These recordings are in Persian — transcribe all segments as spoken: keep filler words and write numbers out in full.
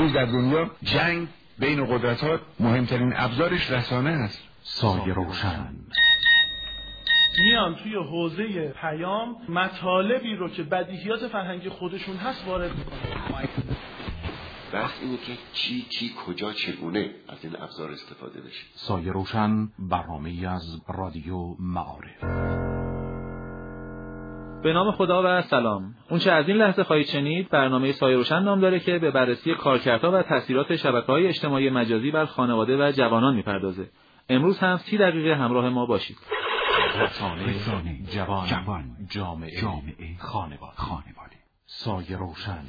امروز در دنیا جنگ بین قدرت‌ها مهمترین ابزارش رسانه است. سایه روشن میان توی حوزه پیام مطالبی رو که بدیهیات فرهنگی خودشون هست وارد میکنن. بحث اینه که چی چی کجا چگونه از این ابزار استفاده بشه. سایه روشن برنامه‌ای از رادیو معارف. به نام خدا و سلام. اون چه از این لحظه خواهید شنید برنامه سایه روشن نام داره که به بررسی کارکردها و تاثیرات شبکه‌های اجتماعی مجازی بر خانواده و جوانان میپردازه. امروز هم سی دقیقه همراه ما باشید. رسانه، جوان، جوان، جامعه، جامعه، خانواده، خانواده. سایه روشن.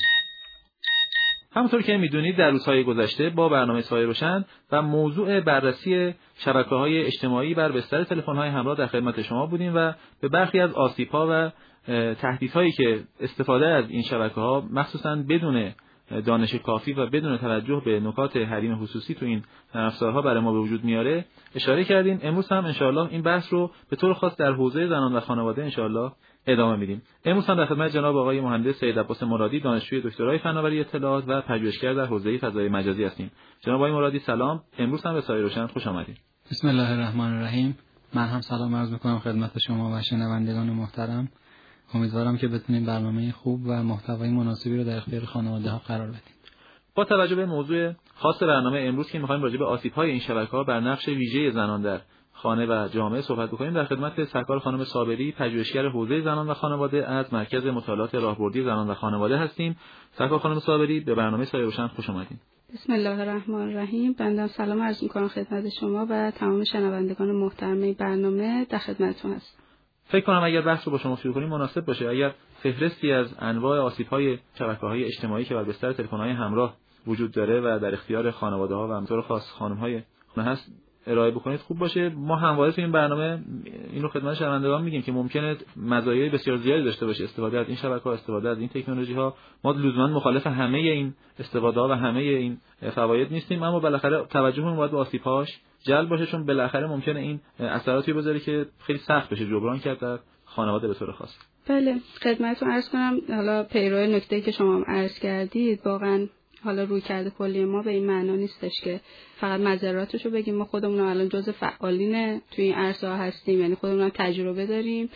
همونطور که میدونید در روزهای گذشته با برنامه سایه روشن و موضوع بررسی شبکه‌های اجتماعی بر بستر تلفن‌های همراه در خدمت شما بودیم و به برخی از آسیب‌ها و تهدیدهایی که استفاده از این شبکه‌ها مخصوصاً بدون دانش کافی و بدون توجه به نکات حریم خصوصی تو این افزارها برای ما به وجود میاره اشاره کردیم. امروز هم انشاءالله این بحث رو به طور خاص در حوزه زنان و خانواده انشاءالله ادامه میدیم. امروز هم در خدمت جناب آقای مهندس سید عباس مرادی، دانشجوی دکترای فناوری اطلاعات و پژوهشگر در حوزه فضای مجازی هستیم. جناب آقای مرادی سلام، امروز هم به سایه روشن خوش آمدید. بسم الله الرحمن الرحیم. من هم سلام عرض می‌کنم خدمت شما و شنوندگان محترم. امیدوارم که بتونیم برنامه خوب و محتوای مناسبی رو در اختیار خانواده‌ها قرار بدیم. با توجه به موضوع خاص برنامه امروز که می‌خوایم راجع به آسیب‌های این شبکه‌ها بر نقش ویژه زنان در خانه و جامعه صحبت بکنیم، در خدمت سرکار خانم صابری، پژوهشگر حوزه زنان و خانواده از مرکز مطالعات راهبردی زنان و خانواده هستیم. سرکار خانم صابری، به برنامه سایه روشن خوش آمدید. بسم الله الرحمن الرحیم. بنده سلام عرض می‌کنم خدمت شما و تمام شنوندگان محترم برنامه، در خدمتتون هستم. فکر کنم اگر بحث رو با شما شروع کنیم مناسب باشه اگر فهرستی از انواع آسیب‌های شبکه‌های اجتماعی که بر بستر تلفن‌های همراه وجود داره و در اختیار خانواده‌ها و به طور خاص خانم‌های خونه هست ارائه بکنید خوب باشه. ما همواره تو این برنامه این رو خدمت شنوندگان میگیم که ممکنه مزایای بسیار زیادی داشته باشه استفاده از این شبکه‌ها، استفاده از این تکنولوژی‌ها. ما لزوما مخالف همه این استفاده‌ها و همه این فواید نیستیم، اما بالاخره توجهمون باید به آسیب‌هاش جلب باشه، چون بالاخره ممکنه این اثراتی بذاره که خیلی سخت بشه جبران کرد در خانواده به طور خاص. بله، خدمتتون عرض کنم حالا پیرو نکته‌ای که شما عرض کردید، واقعاً حالا روی کرده کلی ما به این معنا نیستش که فقط مضراتشو بگیم. ما خودمون الان جزء فعالین توی این عرصه هستیم، یعنی خودمون هم تجربه داریم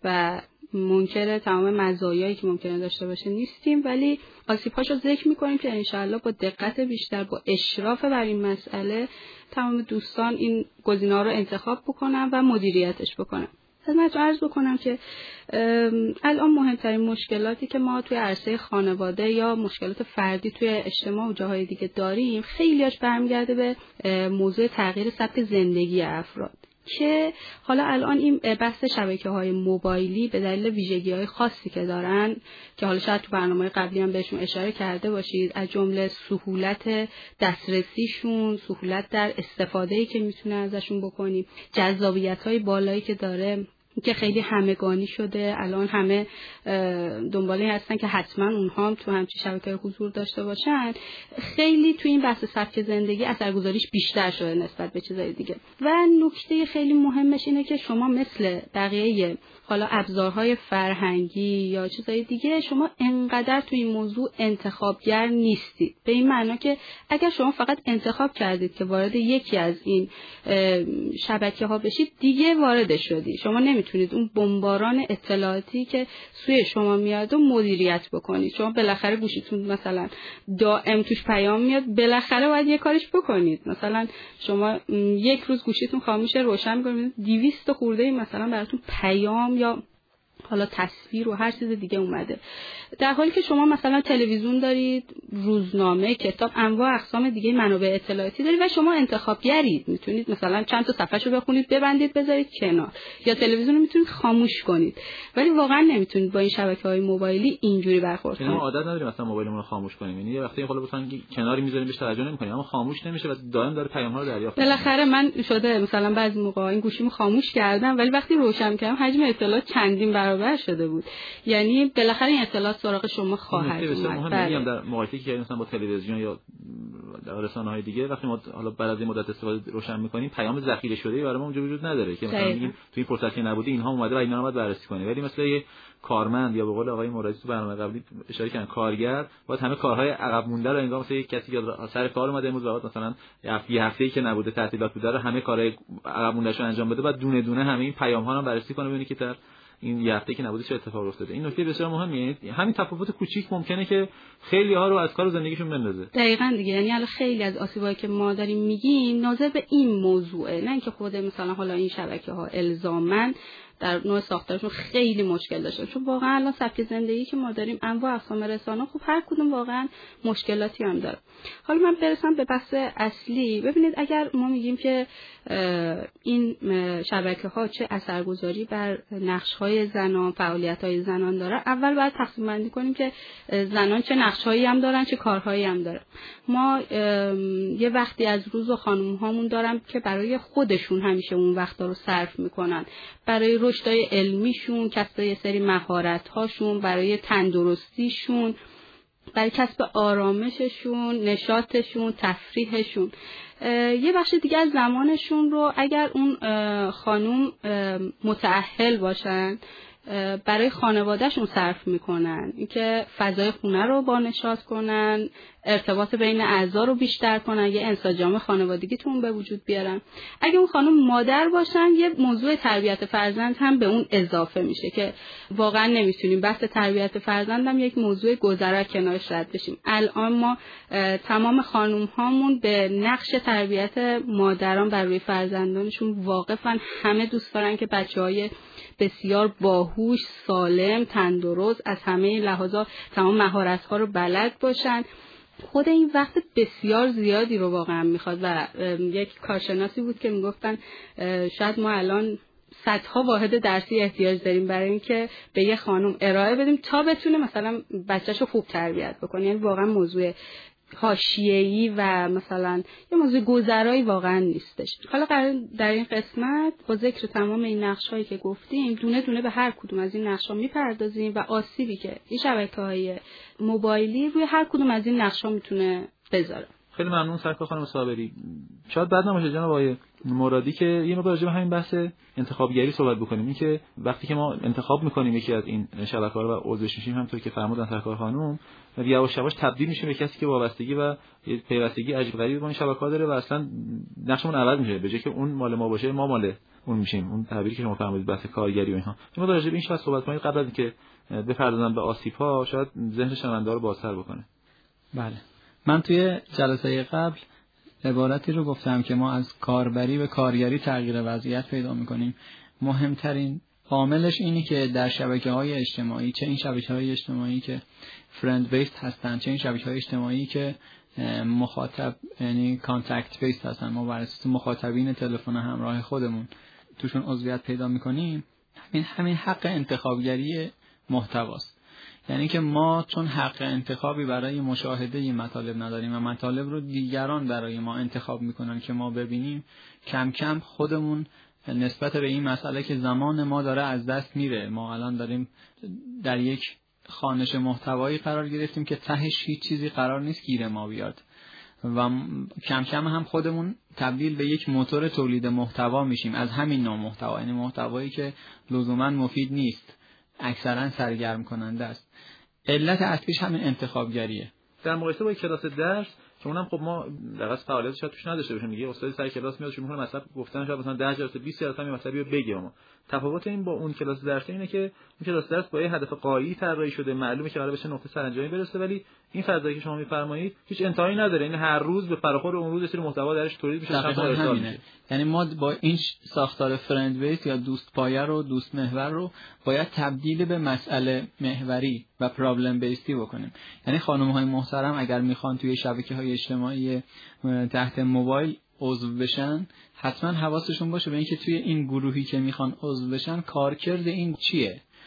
و منکر تمام مزایایی که ممکنه داشته باشه نیستیم، ولی آسیب‌هاشو ذکر می‌کنیم که انشاءالله با دقت بیشتر، با اشراف بر این مسئله تمام دوستان این گزینه‌ها رو انتخاب بکنن و مدیریتش بکنن. خدمتتون عرض بکنم که الان مهمترین مشکلاتی که ما توی عرصه خانواده یا مشکلات فردی توی اجتماع و جاهای دیگه داریم خیلیاش برمیگرده به موضوع تغییر سبک زندگی افراد، که حالا الان این بحث شبکه‌های موبایلی به دلیل ویژگی‌های خاصی که دارن که حالا شاید تو برنامه‌های قبلی هم بهشون اشاره کرده باشید، از جمله سهولت دسترسیشون، سهولت در استفاده‌ای که میتونه ازشون بکنیم، جذابیت‌های بالایی که داره که خیلی همگانی شده. الان همه دنباله هستن که حتما اونها هم تو همچین شبکه‌های حضور داشته باشن. خیلی تو این بحث سبک زندگی اثرگذاریش بیشتر شده نسبت به چیزای دیگه. و نکته خیلی مهمش اینه که شما مثل بقیه حالا ابزارهای فرهنگی یا چیزای دیگه شما انقدر تو این موضوع انتخابگر نیستید، به این معنا که اگر شما فقط انتخاب کردید که وارد یکی از این شبکه‌ها بشید دیگه وارد شدید. شما نمیتونید اون بمباران اطلاعاتی که سوی شما میاد و مدیریت بکنید. شما بالاخره گوشیتون مثلا دائم توش پیام میاد، بالاخره باید یه کارش بکنید. مثلا شما یک روز گوشیتون خاموشه، روشن می‌کنید دویست خورده مثلا براتون پیام یا حالا تصویر و هر چیز دیگه اومده، در حالی که شما مثلا تلویزیون دارید، روزنامه، کتاب، انواع اقسام دیگه منابع اطلاعاتی دارید و شما انتخابگرید. میتونید مثلا چند تا صفحه‌شو بخونید، ببندید، بذارید کنار، یا تلویزیون رو میتونید خاموش کنید. ولی واقعا نمیتونید با این شبکه‌های موبایلی اینجوری برخورد کنید. ما عادت نداریم مثلا موبایلمون رو خاموش کنیم، یعنی یه وقتی خلاص مثلا کناری میذاریم بهش توجه نمی‌کنیم، اما خاموش نمیشه و دائم داره پیام‌ها رو دریافت می‌کنه. بالاخره من شده مثلا بعضی موقع این گوشیمو خاموش کردم، ولی وقتی روشن کردم حجم اطلاعات چندین برابر برابر شده بود. یعنی بالاخره این اطلاعات سراغ شما خواهد اومد. بله. میگم در مقایسه که مثلا با تلویزیون یا رسانه‌های دیگه وقتی ما حالا بعد از این مدت استفاده روشن می‌کنیم پیام ذخیره شده‌ای برای ما اونجا وجود نداره که مثلا میگیم تو این فرصت که نبودی اینها اومده و اینا رو باید بررسی کنیم. ولی مثلا یه کارمند یا به قول آقای مرادی تو برنامه قبلی اشاره کردن کارگر باید همه کارهای عقب مونده رو انگار مثلا یک کسی که سر کار اومده امروز بعد مثلا یه هفته‌ای که نبوده تعطیلات بوده رو همه کارهای عقب مونده‌اش رو انجام بده، بعد دونه دونه همه این پیام‌ها رو بررسی کنه ببینه که در این یه هفته که نبوده چه اتفاقی افتاده. این نکته بسیار مهمه. همین تفاوت کوچیک ممکنه که خیلی ها رو از کار و زندگیشون بندازه. دقیقاً دیگه، یعنی الان خیلی از آسیبایی که ما داریم میگیم ناظر به این موضوعه، نه اینکه خود مثلا حالا این شبکه‌ها الزاماً در نوع ساختارشون خیلی مشکل داشتن، چون واقعا الان سبک زندگی که ما داریم انواع اقسام رسانه خب هر کدوم واقعا مشکلاتی هم داره. حالا من برسم به بحث اصلی. ببینید اگر ما میگیم که این شبکه‌ها چه اثرگذاری بر نقش‌های زنان، فعالیت‌های زنان داره، اول باید تقسیم بندی کنیم که زنان چه نقش‌هایی هم دارن، چه کارهایی هم دارن. ما یه وقتی از روز و خانم‌هامون دارن که برای خودشون همیشه اون وقتا رو صرف میکنن، برای رشدای علمیشون، کسب یه سری مهارت‌هاشون، برای تندرستیشون، برای کسب آرامششون، نشاطشون، تفریحشون. یه بخش دیگه از زمانشون رو اگر اون خانوم متأهل باشن برای خانوادهشون صرف میکنن، اینکه فضای خونه رو با نشاط کنن، ارتباط بین اعضا رو بیشتر کنن، یه انسجام خانوادگیتون به وجود بیارن. اگه اون خانم مادر باشن یه موضوع تربیت فرزند هم به اون اضافه میشه که واقعا نمیتونیم بحث تربیت فرزند هم یک موضوع گذرا کنارش رد بشیم. الان ما تمام خانم هامون به نقش تربیت مادران بر روی فرزندانشون واقفن، همه دوست دارن که بچه‌های بسیار باهوش، سالم، تندرست، از همه لحاظا تمام مهارت‌ها رو بلد باشن. خود این وقت بسیار زیادی رو واقعا میخواد و یک کارشناسی بود که میگفتن شاید ما الان صدها واحد درسی احتیاج داریم برای اینکه به یه خانم ارائه بدیم تا بتونه مثلا بچه‌شو خوب تربیت بکنه. یعنی واقعا موضوع حاشیه‌ای و مثلا یه موضوع گذرایی واقعا نیستش. حالا قرار در این قسمت با ذکر تمام این نقش‌هایی که گفتیم دونه دونه به هر کدوم از این نقش‌ها میپردازیم و آسیبی که این شبکه‌های موبایلی روی هر کدوم از این نقش‌ها میتونه بذاره. خیلی ممنون سرکار خانم صابری. شاید بعد نباشه جناب آقای مرادی که یه مقدار راجع به همین بحث انتخابگری صحبت بکنیم. این که وقتی که ما انتخاب می‌کنیم یکی از این شبکه‌ها رو و عضوش میشیم، همونطور که فرمودن سرکار خانم، یواش یواش تبدیل میشیم به کسی که وابستگی و پیوستگی عجیب غریبی با این شبکه‌ها داره و اصلا نقشمون عوض میشه. به جای که اون مال ما باشه ما مال اون میشیم. اون تعبیری که شما فرمودید بحث کارگری و اینها. شما راجع به این شاید صحبت کنید قبل از اینکه بپردازم به آسیب‌ها، شاید ذهن شنونده رو بازتر بکنه. بله. من توی جلسه قبل عبارتی رو گفتم که ما از کاربری به کارگری تغییر وضعیت پیدا می‌کنیم. مهمترین عاملش اینه که در شبکه‌های اجتماعی، چه این شبکه‌های اجتماعی که فرند بیسد هستن، چه این شبکه‌های اجتماعی که مخاطب یعنی کانتکت بیسد هستن، ما بر اساس مخاطبین تلفن همراه خودمون توشون عضویت پیدا می‌کنیم، همین همین حق انتخابگری محتواست. یعنی که ما چون حق انتخابی برای مشاهده این مطالب نداریم و مطالب رو دیگران برای ما انتخاب میکنن که ما ببینیم، کم کم خودمون نسبت به این مسئله که زمان ما داره از دست میره. ما الان داریم در یک خوانش محتوایی قرار گرفتیم که تهش هیچ چیزی قرار نیست گیر ما بیاد و کم کم هم خودمون تبدیل به یک موتور تولید محتوا میشیم از همین نوع محتوا، یعنی محتوایی که لزوما مفید نیست، اکثرا سرگرم کننده است. علت اصلیش همین انتخابگریه. در مقایسه با کلاس درس که اونم خب ما در اصل فعالیت شاید توش نداشته باشیم دیگه، استاد سر کلاس میاد شروع می‌کنه مثلا گفتن شاید مثلا ده جلسه بیست جلسه می مثلا بگه. ما تفاوت این با اون کلاس درس اینه که اون کلاس درس با یه هدف غایی طراحی شده، معلومه که قراره بشه نقطه سرانجامی برسه، ولی این فضایی که شما می‌فرمایید هیچ انتهایی نداره. این هر روز به فراخور اون روز سری محتوا درش تولید میشه، چند تا ارسال میشه. یعنی ما با این ساختار فرند بیس یا دوست پایه رو، دوست محور رو باید تبدیل به مسئله محوری و پرابلم بیستی بکنیم. یعنی خانم‌های محترم اگر میخوان توی شبکه‌های اجتماعی تحت موبایل عضو بشن، حتما حواسشون باشه به اینکه توی این گروهی که میخوان عضو بشن کارکرد این چیه.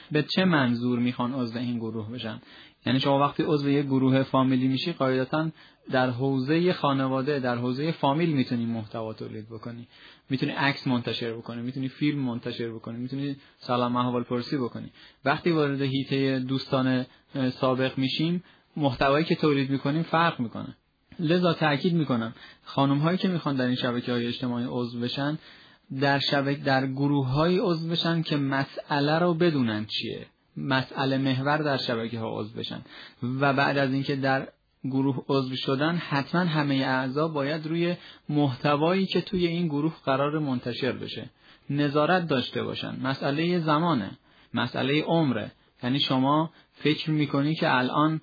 به چه منظور میخوان عضو این گروه بشن. یعنی شما وقتی عضو یک گروه فامیلی میشی قاعدتاً در حوزه خانواده، در حوزه فامیل میتونی محتوا تولید بکنی، میتونی عکس منتشر بکنی، میتونی فیلم منتشر بکنی، میتونی سلام احوال پرسی بکنی. وقتی وارد حیطه دوستان سابق میشیم محتوایی که تولید میکنیم فرق میکنه. لذا تاکید میکنم خانم هایی که میخوان در این شبکه‌های اجتماعی عضو بشن در شبکه در گروه‌های عضو بشن که مسئله رو بدونن چیه، مسئله محور در شبکه‌ها عضو بشن و بعد از اینکه در گروه عضو شدن حتما همه اعضا باید روی محتوایی که توی این گروه قرار منتشر بشه نظارت داشته باشن. مسئله زمانه، مسئله عمره. یعنی شما فکر میکنی که الان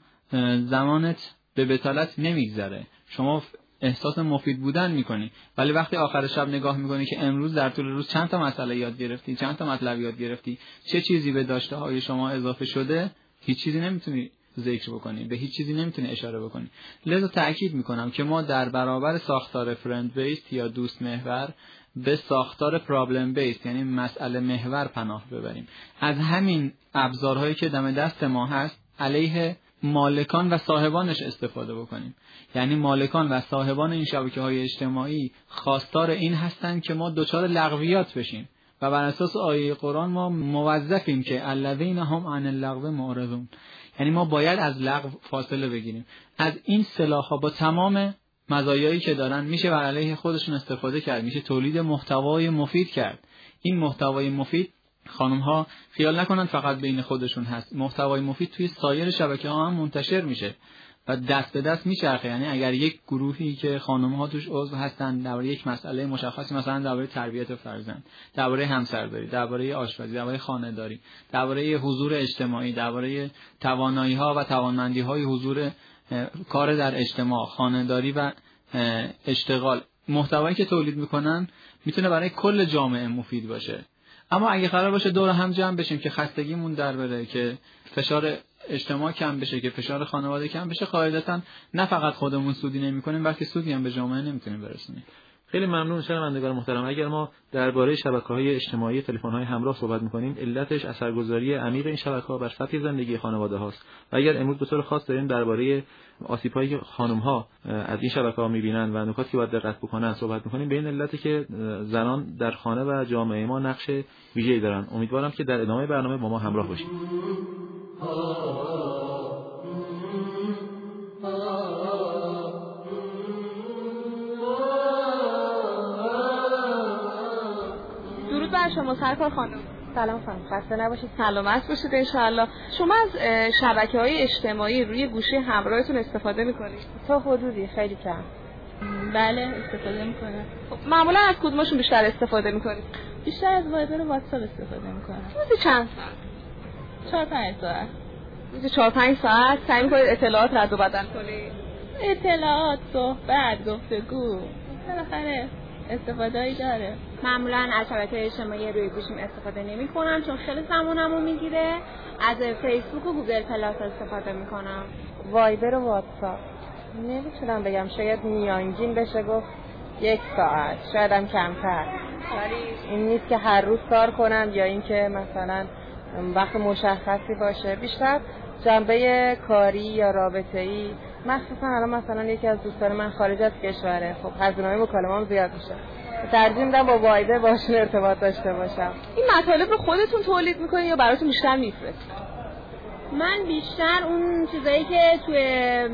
زمانت به بطالت نمیگذره، شما احساس مفید بودن میکنی، ولی وقتی آخر شب نگاه میکنی که امروز در طول روز چند تا مسئله یاد گرفتی، چند تا مطلب یاد گرفتی، چه چیزی به داشته های شما اضافه شده، هیچ چیزی نمیتونی ذکر بکنی، به هیچ چیزی نمیتونی اشاره بکنی. لذا تأکید میکنم که ما در برابر ساختار فرند بیس یا دوست محور به ساختار پرابلم بیس یعنی مسئله محور پناه ببریم. از همین ابزارهایی که دم دست ما هست علیه مالکان و صاحبانش استفاده بکنیم. یعنی مالکان و صاحبان این شبکه‌های اجتماعی خواستار این هستند که ما دچار لغویات بشیم و بر اساس آیه قرآن ما موظفیم که الذین هم عن اللغو معرضون، یعنی ما باید از لغو فاصله بگیریم. از این سلاح‌ها با تمام مزایایی که دارن میشه بر علیه خودشون استفاده کرد، میشه تولید محتوای مفید کرد. این محتوای مفید خانم‌ها خیال نکنن فقط بین خودشون هست، محتوای مفید توی سایر شبکه‌ها هم منتشر میشه و دست به دست میچرخه. یعنی اگر یک گروهی که خانم‌ها توش عضو هستن درباره یک مسئله مشخصی، مثلا درباره تربیت فرزند، درباره همسرداری، درباره آشپزی، درباره خانه‌داری، درباره حضور اجتماعی، درباره توانایی‌ها و توانمندی‌های حضور کار در اجتماع، خانه‌داری و اشتغال، محتوایی که تولید میکنن میتونه برای کل جامعه مفید باشه. اما اگه قرار باشه دور هم جمع بشیم که خستگیمون در بره، که فشار اجتماع کم بشه، که فشار خانواده کم بشه، قاعدتاً نه فقط خودمون سودی نمی‌کنیم بلکه سودی هم به جامعه نمیتونیم برسونیم. خیلی ممنون شنوندگان محترم. اگر ما درباره شبکه‌های اجتماعی، تلفن‌های همراه صحبت می‌کنیم، علتش اثرگذاری عمیق این شبکه‌ها بر سطح زندگی خانواده هاست. و اگر امروز به طور خاص داریم درباره آسیب‌هایی که خانم‌ها از این شبکه‌ها می‌بینن و نکاتی که باید دقت بکنن صحبت می‌کنیم، به این علتی که زنان در خانه و جامعه ما نقش ویژه‌ای دارن. امیدوارم که در ادامه برنامه با ما همراه باشید. بر شما سرکار خانم. سلام خانم، خسته نباشید، سلامت باشید ان شاء الله. شما از شبکه‌های اجتماعی روی گوشی همراهتون استفاده می‌کنید؟ تا حدودی، خیلی کم. بله استفاده می‌کنم. خب معمولا از کدومشون بیشتر استفاده می‌کنید؟ بیشتر از وایبر و واتساپ استفاده می‌کنم. روزی چند ساعت؟ چهار پنج ساعت. روزی چهار پنج ساعت سعی می‌کنید اطلاعات رد و بدل کنید؟ اطلاعات، صحبت، گفتگو، بالاخره استفاده‌ای داره. معمولا از شبکه‌های اجتماعی روی گوشیم استفاده نمی‌کنم چون خیلی زمانمو میگیره. از فیسبوک و گوگل پلاس استفاده می‌کنم. وایبر و واتساپ نمیتونم بگم، شاید میانگین بشه گفت یک ساعت، شاید هم کمتر. ولی این نیست که هر روز کار کنم یا اینکه مثلا وقت مشخصی باشه. بیشتر جنبه کاری یا رابطه‌ای، مخصوصا الان مثلا یکی از دوستان من خارج از کشوره، خب هزینه‌های مکالمه‌ام زیاد میشه، ترجیح میدم با وایبر باشون ارتباط داشته باشم. این مطالب رو خودتون تولید میکنین یا براتون بیشتر میفرستین؟ من بیشتر اون چیزایی که توی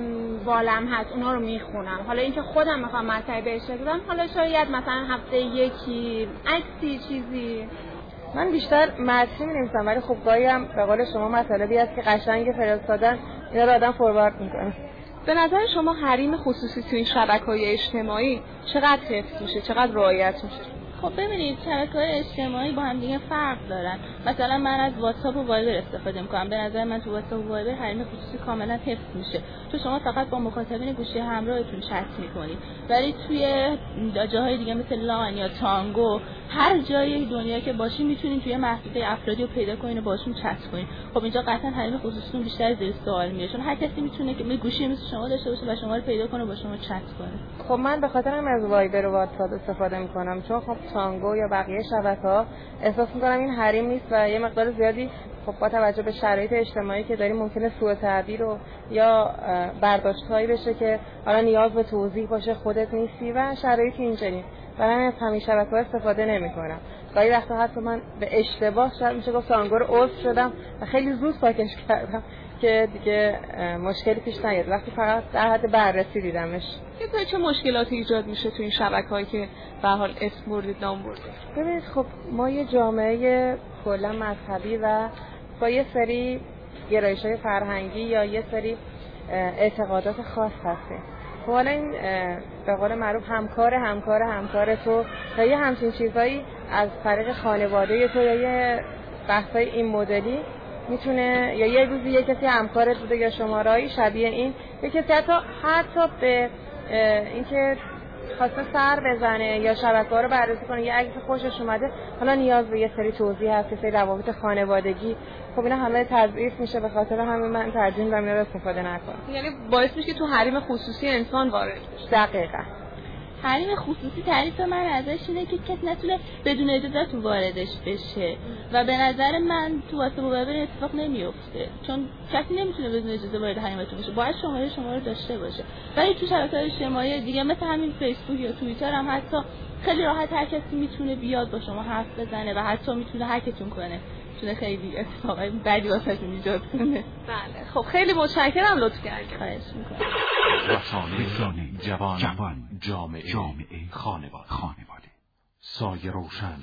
بالم هست اونا رو میخونم. حالا اینکه خودم میخوام مطلبی بهش بدم، حالا شاید مثلا هفته یکی عکسی چیزی. من بیشتر متن می‌نویسم ولی خب گاهی هم به قول شما مطالبی هست که قشنگ فرستادن اینا رو آدم فوروارد میکنه. به نظر شما حریم خصوصی تو این شبکه‌های اجتماعی چقدر حفظ میشه، چقدر رعایت میشه؟ خب ببینید شبکه‌های اجتماعی با هم دیگه فرق دارن. مثلا من از واتساپ و وایبر استفاده می‌کنم. به نظر من تو واتساپ و وایبر حریم خصوصی کاملا حفظ میشه. تو شما فقط با مخاطبین گوشی همراهتون چت می‌کنید. ولی توی جاهای دیگه مثل لاین یا تانگو، هر جای دنیا که باشین میتونین توی محدوده افرادی رو پیدا کنین و باشون چت کنین. خب اینجا قطعا حریم خصوصیتون بیشتر زیر سوال میاد، چون هر کسی میتونه که گوشی مثل شما داشته باشه و شما رو پیدا کنه و با شما چت کنه. خب من به خاطر هم از وایبر و واتساپ استفاده می‌کنم، چون خب تانگو یا بقیه شبکه‌ها احساس می‌کنم این حریم نیست و یه مقدار زیادی خب با توجه به شرایط اجتماعی که داریم ممکنه سوء تعبیر و یا برداشت‌هایی بشه که حالا نیاز به توضیح باشه خودت نیستی و شرایطی اینجوری. برای همین از همین شبکه‌ها استفاده نمی‌کنم. گاهی وقتا حتی من به اشتباه شاید میشه گفت سانگور عضو شدم و خیلی زود پاکش کردم که دیگه مشکلی پیش نیاد. وقتی فقط در حد بررسی دیدمش. یه چه مشکلاتی ایجاد میشه تو این شبکه‌هایی که به حال اسم بردید نام بردید؟ ببینید خب ما یه جامعه کلا مذهبی و با یه سری گرایش‌های فرهنگی یا یه سری اعتقادات خاص هستیم. خب حالا این به قول معروف همکار همکار همکار تو یا یه همچین چیزایی از طریق خانواده تو یا یه بحثای این مدلی میتونه یا یه روزی یه کسی همکارت بوده یا شماره‌ای شبیه این یه کسی حتی حتی به اینکه خواسته سر بزنه یا شبکه‌ها رو بررسی کنه یا اگه خوشش اومده حالا نیاز به یه سری توضیح هست، یه سری روابط خانوادگی، خب اینا همه تضعیف میشه. به خاطر همین من ترجیح میدم اینا رو استفاده نکنم. یعنی باعث میشه که تو حریم خصوصی انسان وارد بشه. دقیقاً. حریم خصوصی تعریف من ازش اینه که کسی نتونه بدون اجازه تو واردش بشه و به نظر من تو واسه وبر اتفاق نمیفته، چون کسی نمیتونه بدون اجازه وارد حریمتون بشه، باید شماره شما رو داشته باشه. ولی تو شبکه‌های اجتماعی دیگه مثل همین فیسبوک یا توییتر هم حتی خیلی راحت هر کسی میتونه بیاد با شما حرف بزنه و حتی میتونه هکتون کنه، میتونه خیلی اتفاقای بدی واسهتون ایجاد کنه. بله خب خیلی متشکرم، لطف کردید. خواهش می‌کنم. رسانه جوان, جوان جامعه, جامعه خانواده خانواده سایه روشن.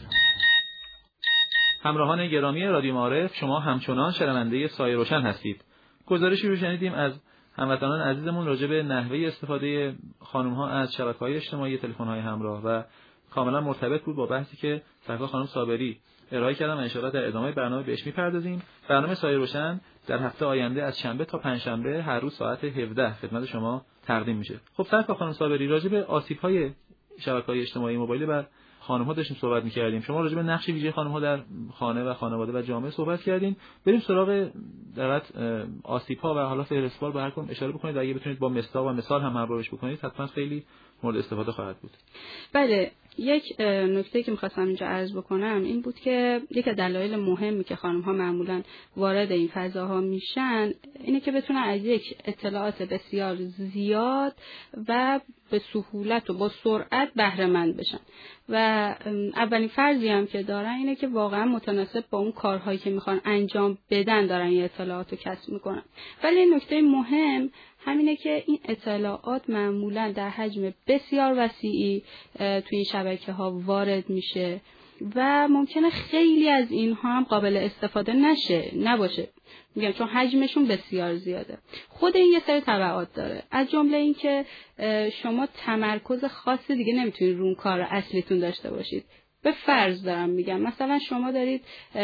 همراهان گرامی رادیو معارف، شما همچنان شنونده سایه روشن هستید. گزارشی رو شنیدیم از هموطنان عزیزمون راجع به نحوه استفاده خانم‌ها از شبکه‌های اجتماعی، تلفن‌های همراه و کاملا مرتبط بود با بحثی که سرکار خانم صابری ارائه کردم و ان شاءالله در ادامه برنامه بهش میپردازیم. برنامه سایه روشن در هفته آینده از شنبه تا پنجشنبه هر روز ساعت هفده خدمت شما تقدیم میشه. خب سرکار خانم صابری، راجع به آسیب‌های شبکه‌های اجتماعی موبایل بر خانم‌ها داشتیم صحبت می‌کردیم. شما راجع به نقش ویژه خانم‌ها در خانه و خانواده و جامعه صحبت کردین. بریم سراغ در آسیب‌ها و حالا فهرستوار به هر کدوم اشاره بکنید. اگه بتونید با مثال و مثال هم همراهش بکنید حتما خیلی مورد استفاده خواهد بود. بله، یک نکته که می‌خواستم اینجا عرض بکنم این بود که یک دلایل مهمی که خانم‌ها معمولاً وارد این فضاها میشن اینه که بتونن از یک اطلاعات بسیار زیاد و به سهولت و با سرعت بهره مند بشن و اولین فرضی هم که دارن اینه که واقعا متناسب با اون کارهایی که میخوان انجام بدن دارن این اطلاعات رو کسب میکنن. ولی این نکته مهم همینه که این اطلاعات معمولا در حجم بسیار وسیعی توی این شبکه ها وارد میشه و ممکنه خیلی از اینها هم قابل استفاده نشه نباشه، میگم چون حجمشون بسیار زیاده. خود این یه سری تبعات داره، از جمله این که شما تمرکز خاصی دیگه نمیتونید رو اون کار اصلیتون داشته باشید. به فرض دارم میگم مثلا شما دارید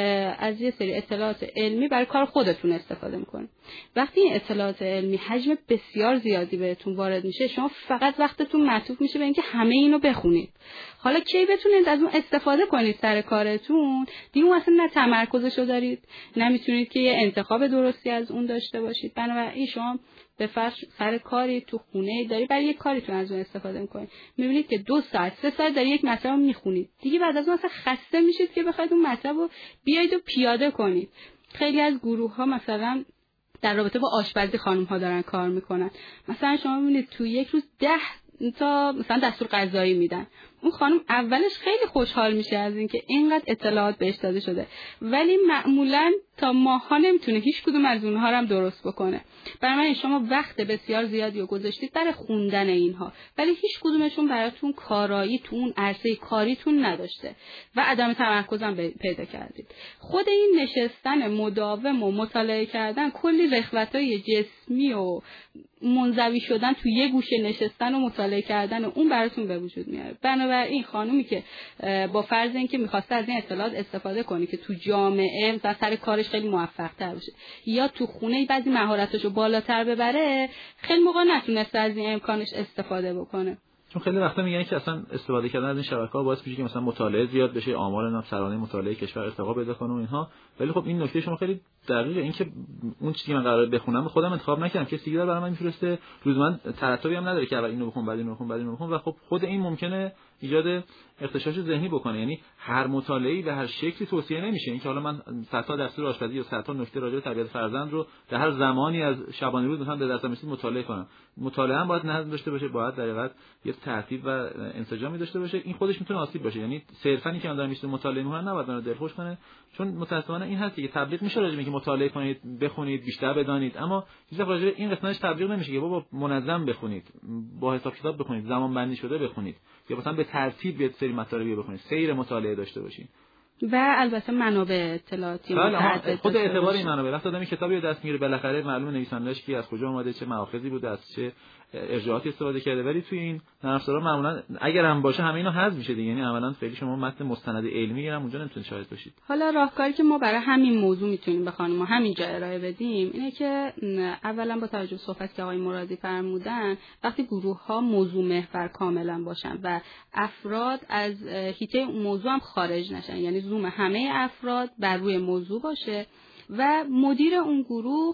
از یه سری اطلاعات علمی برای کار خودتون استفاده میکنید. وقتی این اطلاعات علمی حجم بسیار زیادی بهتون وارد میشه، شما فقط وقتتون معطوف میشه به اینکه همه اینو بخونید. حالا کی بتونید از اون استفاده کنید سر کارتون؟ دیگه اون اصلا نه تمرکزشو دارید، نمیتونید که یه انتخاب درستی از اون داشته باشید. بنابراین شما به فرض سر کاری تو خونه داری برای یک کاریتون از اون استفاده میکنید، میبینید که دو ساعت سه ساعت داری یک مطلب رو میخونید، دیگه بعد از اون اصلا خسته میشید که بخواید اون مطلب رو بیاید و پیاده کنید. خیلی از گروه ها مثلا در رابطه با آشپزی خانم ها دارن کار میکنن، مثلا شما میبینید تو یک روز ده تا مثلا دستور غذایی میدن، اون خانم اولش خیلی خوشحال میشه از اینکه اینقدر اطلاعات بهش داده شده، ولی معمولا تا ماها نمیتونه هیچ کدوم از اونها رو هم درست بکنه. برای شما وقت بسیار زیادی رو گذاشتید برای خوندن اینها، ولی هیچ کدومشون براتون کارایی تو اون عرصه کاریتون نداشته و عدم تمرکز هم پیدا کردید. خود این نشستن مداوم و مطالعه کردن کلی رخوتای جسمی و منزوی شدن تو یه گوشه نشستن و مطالعه کردن اون براتون به وجود میاره. بنابراین خانومی که با فرض اینکه می‌خواسته از این اطلاعات استفاده کنه که تو جامعه مثلا سر کارش خیلی موفق‌تر بشه یا تو خونه بعضی مهارتاشو بالاتر ببره، خیلی موقع نتونسته از این امکانش استفاده بکنه. چون خیلی وقتا میگن که اصلا استفاده کردن از این شبکه‌ها باعث میشه که مثلا مطالعه زیاد بشه، آمار نام سرانه مطالعه کشور ارتقا پیدا کنه و اینها، ولی خب این نکته شما خیلی دقیق این که اون چیزی که من قراره بخونم خودم انتخاب نکردم، کسی دیگه برای من میفرسته، لزوما ترتیبی هم نداره که اول اینو بخون بعد اینو بخون بعد اینو بخون و خب خود این ممکنه ایجاد اغتشاش ذهنی بکنه. یعنی هر مطالعه‌ای به هر شکلی توصیه نمیشه. اینکه حالا من صد تا دستور آشپزی یا صد تا نکته راجع به تربیت فرزند رو در هر زمانی از شبانه روز مثلا به دستم رسید مطالعه کنم. مطالعه هم باید نظم داشته باشه، باید در حقیقت یه ترتیب و انسجامی داشته باشه. این خودش میتونه آسیب باشه. یعنی صرفاً اینکه من دارم میشه مطالعه میکنم نباید منو دلخوش کنه، چون متأسفانه این هست که تبلیغ میشه راجع به اینکه مطالعه کنید، بخونید، بیشتر بدانید، اما چیزا راجع به این قسمتش تبلیغ نمیشه که بابا منظم بخونید، با حساب کتاب بخونید، زمان بندی شده بخونید، یا مثلا به ترتیب یه سری مطالب بخونید، سیر مطالعه داشته باشید. و البته منابع اطلاعاتی متعدد خود اعتبار این منابع. وقتی آدمی کتابی رو دست میگیره بالاخره معلومه نویسنده‌اش کی، از کجا اومده، چه مآخذی بوده، از چه ارجاعاتی استفاده کرده. ولی توی این نرم افزارا معمولا اگر هم باشه همه اینا حذف میشه دیگه. یعنی عملاً خیلی شما متن مستند علمی هم اونجا نمیتونید شاهد باشید. حالا راهکاری که ما برای همین موضوع میتونیم به خانم‌ها همینجا ارائه بدیم اینه که اولا با توجه به صحبتی که آقای مرادی فرمودن، وقتی گروه‌ها موضوع محور کاملا باشن و افراد از حیطه اون موضوع هم خارج نشن، یعنی زوم همه افراد بر روی موضوع باشه و مدیر اون گروه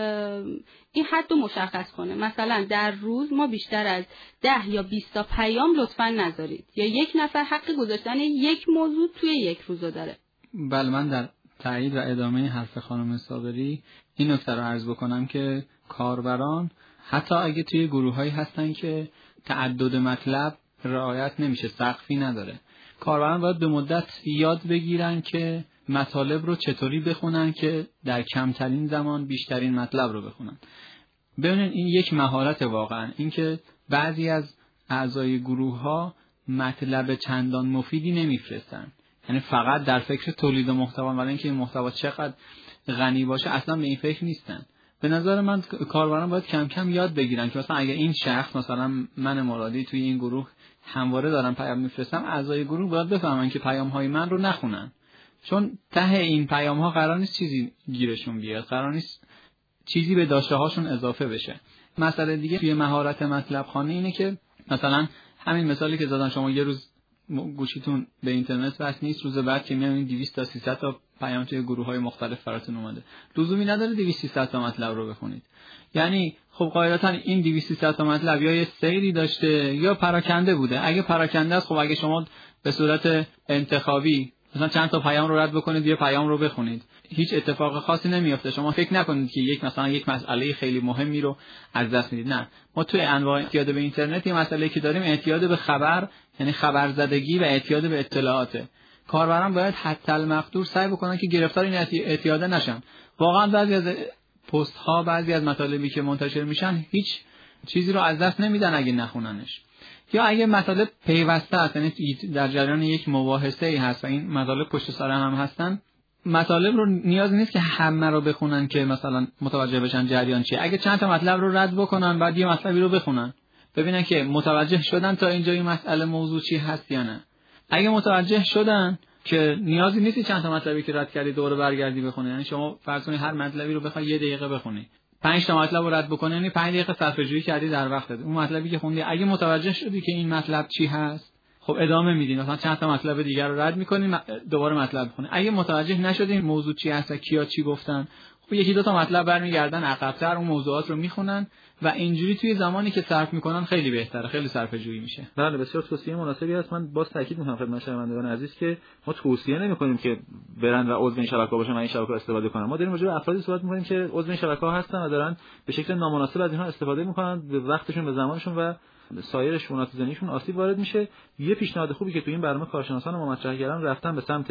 این حد رو مشخص کنه. مثلا در روز ما بیشتر از ده یا بیست تا پیام لطفاً نذارید، یا یک نفر حق گذاشتن یک موضوع توی یک روز داره. بله، من در تایید و ادامه حرف خانم صابری این نکته رو عرض بکنم که کاربران حتی اگه توی گروه‌هایی هستن که تعدد مطلب رعایت نمیشه، سقفی نداره، کاربران باید به مدت یاد بگیرن که مطالب رو چطوری بخونن که در کمترین زمان بیشترین مطلب رو بخونن. ببینید این یک مهارت واقعا، اینکه بعضی از اعضای گروه ها مطلب چندان مفیدی نمیفرستن، یعنی فقط در فکر تولید محتوا، ولی اینکه این محتوا چقدر غنی باشه اصلا به این فکر نیستن. به نظر من کاربران باید کم کم یاد بگیرن که مثلا اگه این شخص، مثلا من مرادی توی این گروه همواره دارم پیام میفرستم، اعضای گروه باید بفهمن که پیام های من رو نخونن، چون ته این پیام ها قرار نیست چیزی گیرشون بیاد، قرار نیست چیزی به داشته هاشون اضافه بشه. مسئله دیگه توی مهارت مطلب خوانی اینه که مثلا همین مثالی که زدم، شما یه روز گوشیتون به اینترنت وصل نیست، روز بعد که میبینید دویست تا سیصد تا پیام توی گروه های مختلف براتون اومده، لزومی نداره دویست سیصد تا مطلب رو بخونید. یعنی خب قاعدتا این دویست سیصد تا مطلب یا یه سیری داشته یا پراکنده بوده. اگه پراکنده است، خب اگه شما به صورت انتخابی مثلا چند تا پیام رو رد بکنید یه پیام رو بخونید، هیچ اتفاق خاصی نمیفته. شما فکر نکنید که یک مثلا یک مسئله خیلی مهمی رو از دست میدید. نه، ما توی انواع اعتیاد به اینترنت یه مسئله که داریم اعتیاد به خبر، یعنی خبرزدگی و اعتیاد به اطلاعاته. کاربران باید حتی المقدور سعی بکنن که گرفتار این اعتیاد نشن. واقعا بعضی از پست ها، بعضی از مطالبی که منتشر میشن هیچ چیزی رو از دست نمیدن اگه نخوننش. یا اگه مطالب پیوسته است، یعنی در جریان یک مباحثه ای هست و این مطالب پشت سر هم هستن، مطالب رو نیاز نیست که همه رو بخونن که مثلا متوجه بشن جریان چیه. اگه چند تا مطلب رو رد بکنن بعد یه مطلبی رو بخونن، ببینن که متوجه شدن تا اینجا این مسئله موضوع چی هست یا نه. اگه متوجه شدن که نیازی نیست چند تا مطلبی که رد کردی دوباره برگردی بخونی، یعنی شما فرض کنید هر مطلبی رو بخوای یه دقیقه بخونی، پنج تا مطلب رو رد بکنی، یعنی پنج دقیقه صرفه‌جویی کردی در وقتت. اون مطلبی که خوندی اگه متوجه شدی که این مطلب چی هست، خب ادامه میدین، مثلا چند تا مطلب دیگر رو رد میکنین دوباره مطلب بخونین. اگه متوجه نشدین موضوع چی هست و کیا چی گفتن، خب یکی دو تا مطلب برمیگردن عقب‌تر اون موضوعات رو میخونن و اینجوری توی زمانی که صرف میکنن خیلی بهتره، خیلی صرفه‌جویی میشه. بله، بسیار توصیه مناسبی است. من باز تاکید میکنم خدمت شنوندگان عزیز که ما توصیه نمیکنیم که برن و عضو این شبکه‌ها باشن و این شبکه‌ها استفاده کنن. ما داریم راجع به افرادی صحبت میکنیم که عضو این شبکه‌ها هستن و دارن به شکل نامناسب از اینها استفاده میکنن، به وقتشون، به زمانشون و سایر شؤونات زندگیشون آسیب وارد میشه. یه پیشنهاد خوبی که تو این برنامه کارشناسان ما مطرح کردن رفتن به سمت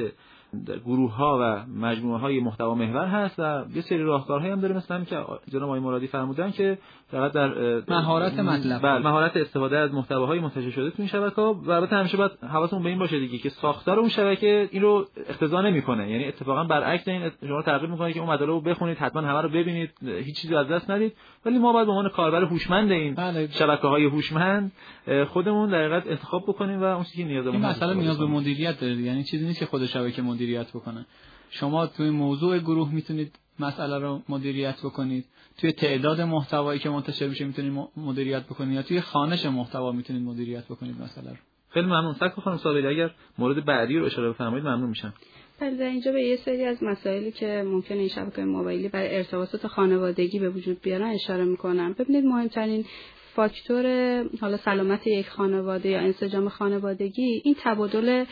گروه‌ها و مجموعه‌های محتوا محور هست و یه سری راهکارهایی هم داره، مثلا همین که جناب آقای مرادی فرمودن که فقط در مهارت مطلب، بله، مهارت استفاده از محتواهای منتشر شده تو این شبکه‌ها. و البته همیشه باید حواسمون به این باشه دیگه که ساختار اون شبکه این رو اقتضا نمی‌کنه، یعنی اتفاقا برعکس این شما ترغیب می‌کنه که اون مطالب رو بخونید، حتما همه رو ببینید، هیچ چیزی از دست ندید. ولی ما باید به عنوان کاربر هوشمند این بله. شبکه‌های هوشمند خودمون در حقیقت انتخاب بکنیم و اون چیزی که نیازمون این مسئله نیاز به مدیریت داره، یعنی چیزی نیست که خود شبکه مدیریت بکنه. شما توی موضوع گروه میتونید مسئله رو مدیریت بکنید، توی تعداد محتوایی که منتشر میشه میتونید مدیریت بکنید، یا توی خوانش محتوا میتونید مدیریت بکنید مسئله رو. خیلی ممنون. سکو خانم صابری اگر مورد بعدی رو اشاره بفرمایید ممنون میشم. در اینجا به یه سری از مسائلی که ممکنه این شبکه‌های موبایلی برای ارتباطات خانوادگی به وجود بیارن اشاره میکنم. ببینید مهمترین فاکتور حالا سلامت یک خانواده یا انسجام خانوادگی این تبادل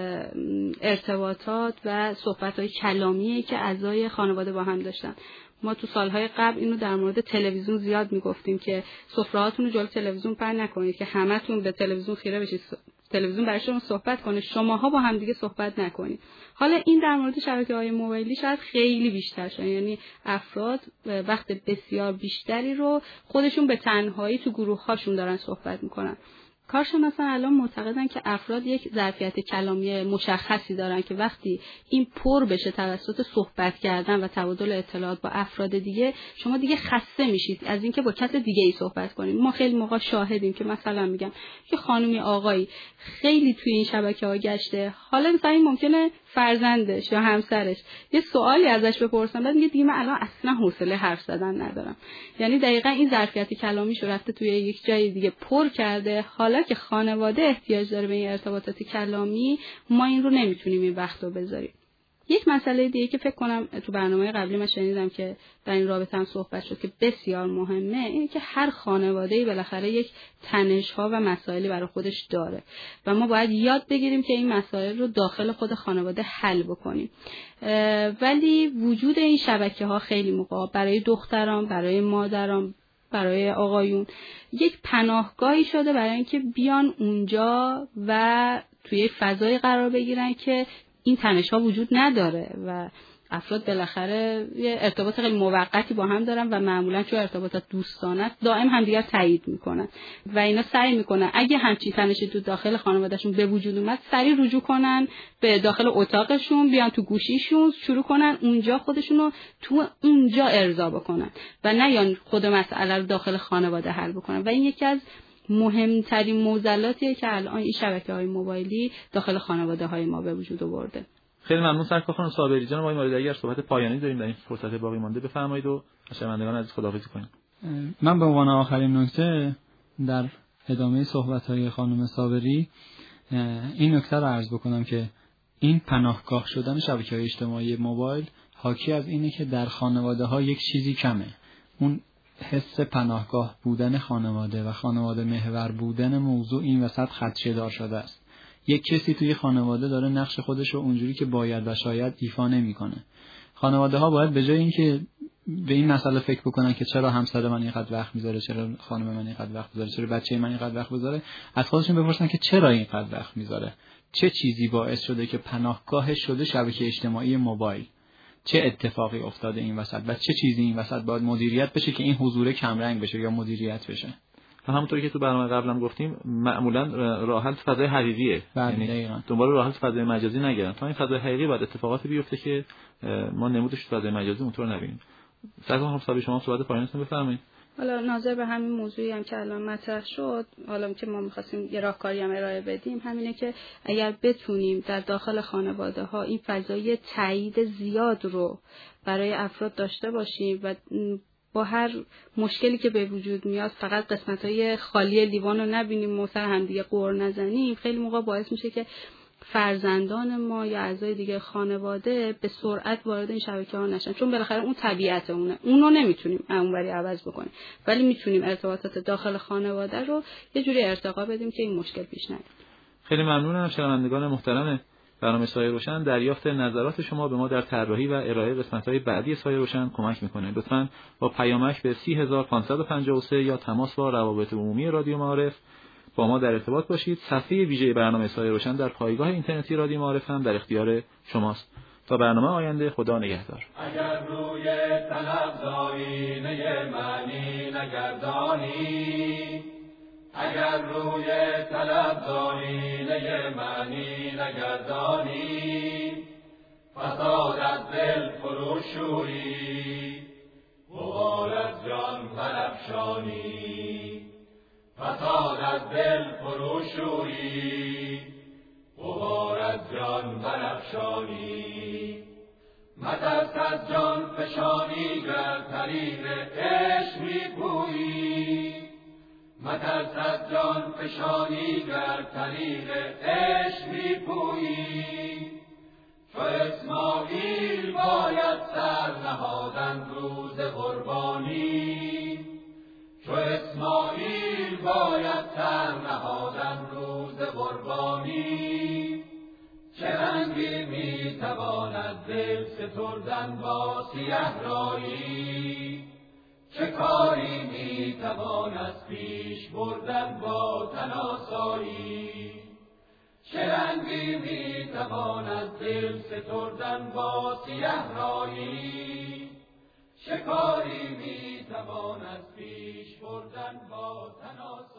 ارتباطات و صحبت‌های کلامیه که اعضای خانواده با هم داشتن. ما تو سالهای قبل اینو در مورد تلویزیون زیاد میگفتیم که سفره‌هاتون رو جلوی تلویزیون پهن نکنید که همتون به تلویزیون خیره بشید، تلویزیون برای شما صحبت کنه، شماها با هم دیگه صحبت نکنید. حالا این در مورد شبکه‌های موبایلی شاید خیلی بیشتر شده، یعنی افراد وقت بسیار بیشتری رو خودشون به تنهایی تو گروه‌هاشون دارن صحبت میکنن. کارشناسان الان معتقدن که افراد یک ظرفیت کلامی مشخصی دارن که وقتی این پر بشه توسط صحبت کردن و تبادل اطلاعات با افراد دیگه، شما دیگه خسته میشید از اینکه با کس دیگه ای صحبت کنید. ما خیلی موقع شاهدیم که مثلا میگم که خانومی آقایی خیلی توی این شبکه‌ها گشته، حالا مثلا این ممکنه فرزندش یا همسرش یه سوالی ازش بپرسن، بعد میگه دیگه من الان اصلا حوصله حرف زدن ندارم. یعنی دقیقاً این ظرفیت کلامیشو رفته توی یک جای دیگه پر کرده. حالا که خانواده احتیاج داره به این ارتباطات کلامی، ما این رو نمیتونیم این وقت رو بذاریم. یک مسئله دیگه که فکر کنم تو برنامه قبلی من شنیدم که در این رابطه هم صحبت شد که بسیار مهمه، اینه که هر خانواده‌ای بالاخره یک تنش‌ها و مسائلی برای خودش داره و ما باید یاد بگیریم که این مسائل رو داخل خود خانواده حل بکنیم. ولی وجود این شبکه‌ها خیلی موقع برای دختران، برای مادران، برای آقایون یک پناهگاهی شده برای اینکه بیان اونجا و توی فضای قرار بگیرن که این تنش‌ها وجود نداره و افراد بالاخره یه ارتباط خیلی موقتی با هم دارن و معمولا چون ارتباطات دوستانه است دائم همدیگر تایید میکنن و اینا سعی میکنن اگه همچین تنشی تو داخل خانوادهشون به وجود اومد سریع رجوع کنن به داخل اتاقشون، بیان تو گوشیشون شروع کنن اونجا خودشون رو تو اونجا ارضا بکنن و نه یا خود مسئله رو داخل خانواده حل بکنن. و این یکی از مهمترین معضلاتیه که الان این شبکه‌های موبایلی داخل خانواده‌های ما به وجود آورده. خیلی ممنون سرکار خانم صابری جان. ما این مورد اگر صحبت پایانی داریم در این فرصت باقی مانده بفرمایید و شنوندگان عزیز خداحافظی کنیم. من به عنوان آخرین نکته در ادامه صحبت‌های خانم صابری این نکته رو عرض بکنم که این پناهگاه شدن شبکه‌های اجتماعی موبایل حاکی از اینه که در خانواده‌ها یک چیزی کمه، اون حس پناهگاه بودن خانواده و خانواده محور بودن موضوع این وسط خدشه‌دار شده است. یک کسی توی خانواده داره نقش خودش رو اونجوری که باید و شاید ایفا نمی‌کنه. خانواده ها باید به جای اینکه به این مسئله فکر بکنن که چرا همسر من اینقدر وقت میذاره، چرا خانم من اینقدر وقت میذاره، چرا بچه من اینقدر وقت میذاره، از خودشون بپرسن که چرا اینقدر وقت میذاره، چه چیزی باعث شده که پناهگاه شده شبکه اجتماعی موبایل، چه اتفاقی افتاده این وسط و چه چیزی این وسط باید مدیریت بشه که این حضور کمرنگ بشه یا مدیریت بشه. و همونطوری که تو برنامه قبلم گفتیم معمولا راه حل فضای حقیقیه، یعنی دنبال راه حل فضای مجازی نگردن. تا این فضای حقیقی بعد اتفاقاتی بیفته که ما نمودش تو فضای مجازی اونطور نبینیم. سرکار خانم صاحب شما صحبت پایانتون بفرمایید. حالا ناظر به همین موضوعی هم که الان مطرح شد، حالا که ما می‌خواستیم یه راهکاری هم ارائه بدیم، همینه که اگر بتونیم در داخل خانواده‌ها این فضای تایید زیاد رو برای افراد داشته باشیم و با هر مشکلی که به وجود میاد فقط قسمت‌های خالی لیوان رو نبینیم و سر هم دیگه قور نزنیم، خیلی موقع باعث میشه که فرزندان ما یا اعضای دیگه خانواده به سرعت وارد این شبکه‌ها نشن، چون بالاخره اون طبیعت اونه، اونو نمیتونیم اونوری عوض بکنیم، ولی میتونیم ارتباطات داخل خانواده رو یه جوری ارتقا بدیم که این مشکل پیش نیاد. خیلی ممنونم شنوندگان محترم برنامه سایه روشن. دریافت نظرات شما به ما در طراحی و ارائه قسمت‌های بعدی سایه روشن کمک می‌کنه. لطفاً با پیامک به سی هزار و پانصد و پنجاه و سه یا تماس با روابط عمومی رادیو معارف با ما در ارتباط باشید. صفحه ویژه برنامه سایه روشن در پایگاه اینترنتی رادیو معارف هم در اختیار شماست. تا برنامه آینده، خدا نگهدار. اگر روی طلب زاینه معنی نگردانی، اگر روی طلب زاینه معنی نگردانی، فساد از دل فروشویی، غبار از جان برافشانی، فساد از دل فروشویی، غبار از جان برافشانی. مترس از جان فشانی گر طریق عشق می‌پویی، مترس از جان فشانی گر طریق عشق می‌پویی. چو اسماعیل باید سر نهادن روز قربانی، چو اسماعیل باید سر نهادن روز قربانی. چه رنگی میتواند دل ستردن با سیه رایی، چه کاری میتواند پیش بردن با تن آسایی. چه رنگی میتواند دل ستردن با سیه رایی، چه کاری میتواند پیش بردن با تن آسایی.